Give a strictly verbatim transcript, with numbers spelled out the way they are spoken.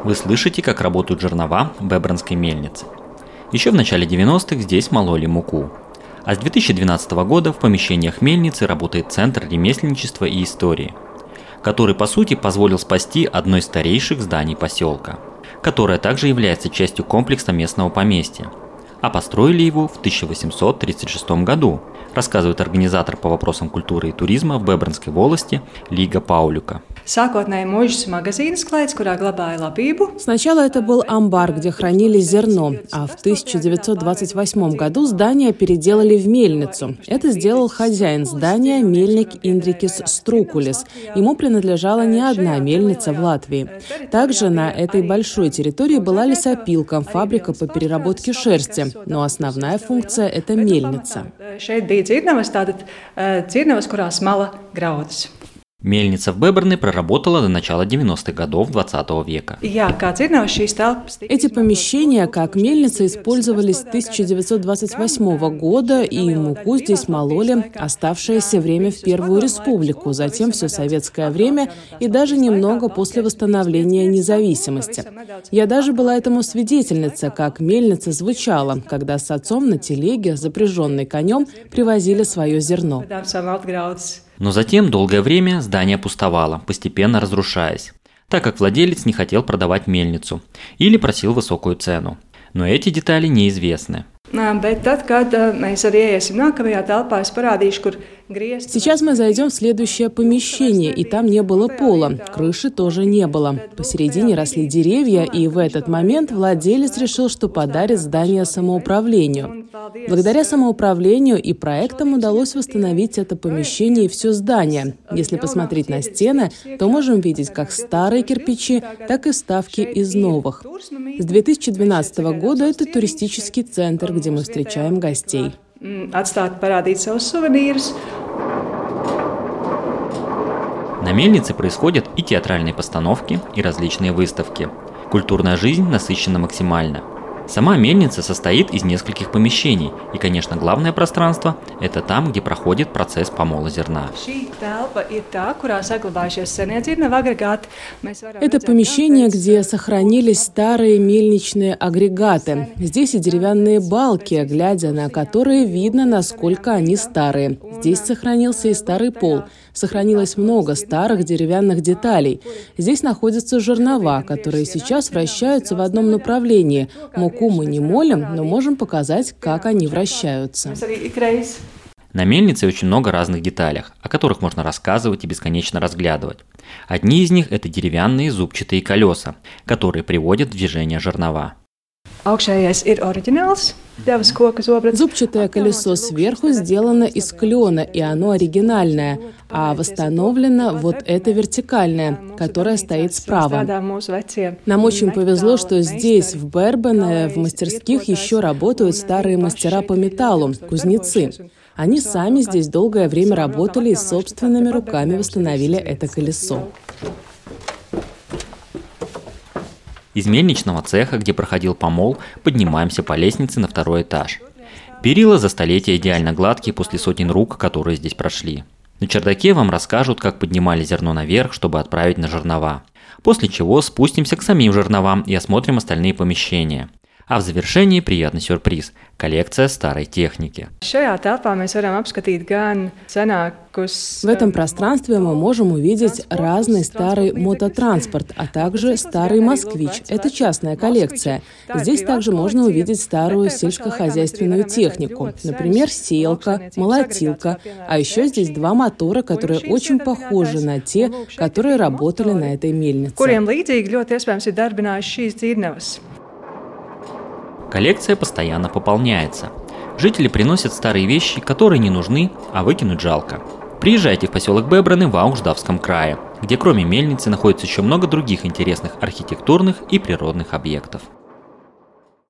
Вы слышите, как работают жернова Бебринской мельницы. Еще в начале девяностых здесь мололи муку. А с две тысячи двенадцатого года в помещениях мельницы работает Центр ремесленничества и истории, который по сути позволил спасти одно из старейших зданий поселка, которое также является частью комплекса местного поместья. А построили его в тысяча восемьсот тридцать шестом году, рассказывает организатор по вопросам культуры и туризма в Бебринской волости Лига Паулюка. Сначала это был амбар, где хранили зерно, а в тысяча девятьсот двадцать восьмом году здание переделали в мельницу. Это сделал хозяин здания, мельник Индрикис Струкулис. Ему принадлежала не одна мельница в Латвии. Также на этой большой территории была лесопилка, фабрика по переработке шерсти, но основная функция – это мельница. Мельница в Бебрне проработала до начала девяностых годов двадцатого века. Эти помещения, как мельница, использовались с тысяча девятьсот двадцать восьмого года, и муку здесь мололи оставшееся время в Первую Республику, затем все советское время и даже немного после восстановления независимости. Я даже была этому свидетельницей, как мельница звучала, когда с отцом на телеге, запряженной конем, привозили свое зерно. Но затем долгое время здание пустовало, постепенно разрушаясь, так как владелец не хотел продавать мельницу или просил высокую цену. Но эти детали неизвестны. Сейчас мы зайдем в следующее помещение, и там не было пола, крыши тоже не было. Посередине росли деревья, и в этот момент владелец решил, что подарит здание самоуправлению. Благодаря самоуправлению и проектам удалось восстановить это помещение и все здание. Если посмотреть на стены, то можем видеть как старые кирпичи, так и вставки из новых. С две тысячи двенадцатого года это туристический центр, где мы встречаем гостей. На мельнице происходят и театральные постановки, и различные выставки. Культурная жизнь насыщена максимально. Сама мельница состоит из нескольких помещений, и, конечно, главное пространство – это там, где проходит процесс помола зерна. Это помещение, где сохранились старые мельничные агрегаты. Здесь и деревянные балки, глядя на которые видно, насколько они старые. Здесь сохранился и старый пол. Сохранилось много старых деревянных деталей. Здесь находятся жернова, которые сейчас вращаются в одном направлении. Муку мы не молим, но можем показать, как они вращаются. На мельнице очень много разных деталей, о которых можно рассказывать и бесконечно разглядывать. Одни из них – это деревянные зубчатые колеса, которые приводят в движение жернова. Зубчатое колесо сверху сделано из клена, и оно оригинальное, а восстановлено вот это вертикальное, которое стоит справа. Нам очень повезло, что здесь, в Бебрне, в мастерских еще работают старые мастера по металлу, кузнецы. Они сами здесь долгое время работали и собственными руками восстановили это колесо. Из мельничного цеха, где проходил помол, поднимаемся по лестнице на второй этаж. Перила за столетия идеально гладкие после сотен рук, которые здесь прошли. На чердаке вам расскажут, как поднимали зерно наверх, чтобы отправить на жернова. После чего спустимся к самим жерновам и осмотрим остальные помещения. А в завершении приятный сюрприз – коллекция старой техники. В этом пространстве мы можем увидеть разный старый мототранспорт, а также старый «Москвич». Это частная коллекция. Здесь также можно увидеть старую сельскохозяйственную технику, например, сеялка, молотилка. А еще здесь два мотора, которые очень похожи на те, которые работали на этой мельнице. Коллекция постоянно пополняется. Жители приносят старые вещи, которые не нужны, а выкинуть жалко. Приезжайте в поселок Бебрне в Аугждавском крае, где кроме мельницы находится еще много других интересных архитектурных и природных объектов.